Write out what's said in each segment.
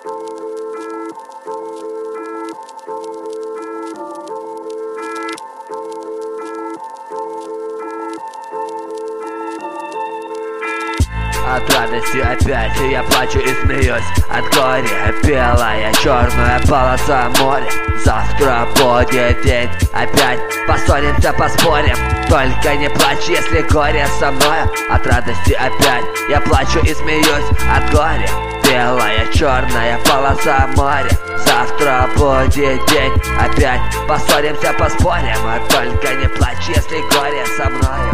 От радости опять я плачу и смеюсь. От горя белая черная полоса моря. Завтра будет день, опять поссоримся, поспорим. Только не плачь, если горе со мной. От радости опять я плачу и смеюсь. От горя белая черная полоса моря. Завтра будет день, опять поссоримся, поспорим. Только не плачь, если горе со мною.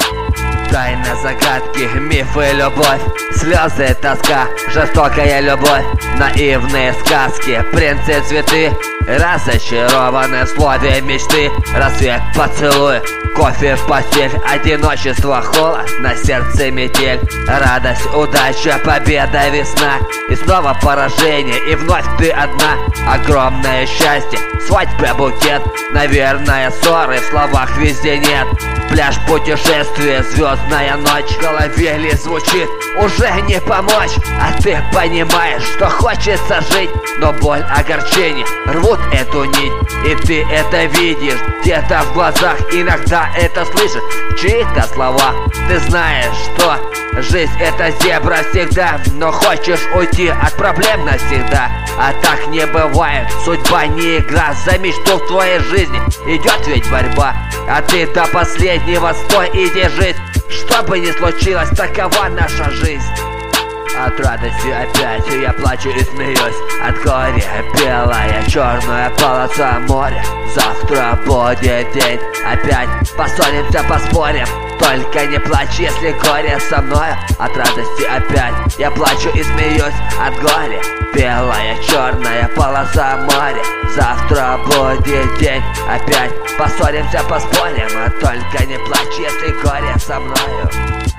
Тайны, загадки, мифы, любовь, слезы, тоска, жестокая любовь, наивные сказки, принцы, цветы, разочарованы в слове мечты, рассвет, поцелуй, кофе в постель, одиночество, холод, на сердце метель, радость, удача, победа, весна, и снова поражение, и вновь ты одна, огромное счастье, свадьба, букет, наверное, ссоры, в словах везде нет. Пляж, путешествие, звездная ночь, в голове ли звучит, уже не помочь. А ты понимаешь, что хочется жить, но боль, огорчение рвут эту нить. И ты это видишь где-то в глазах, иногда это слышишь в чьих-то словах. Ты знаешь, что жизнь это зебра всегда, но хочешь уйти от проблем навсегда. А так не бывает, судьба не игра, за мечту в твоей жизни идет ведь борьба. А ты до последнего стой и держись, что бы ни случилось, такова наша жизнь. От радости опять я плачу и смеюсь. От горя белая черная полоса моря. Завтра будет день, опять поссоримся, поспорим. Только не плачь, если горе со мной. От радости опять я плачу и смеюсь. От горя белая черная полоса моря. Завтра будет день, опять поссоримся, поспорим. Только не плачь, если горе со мною.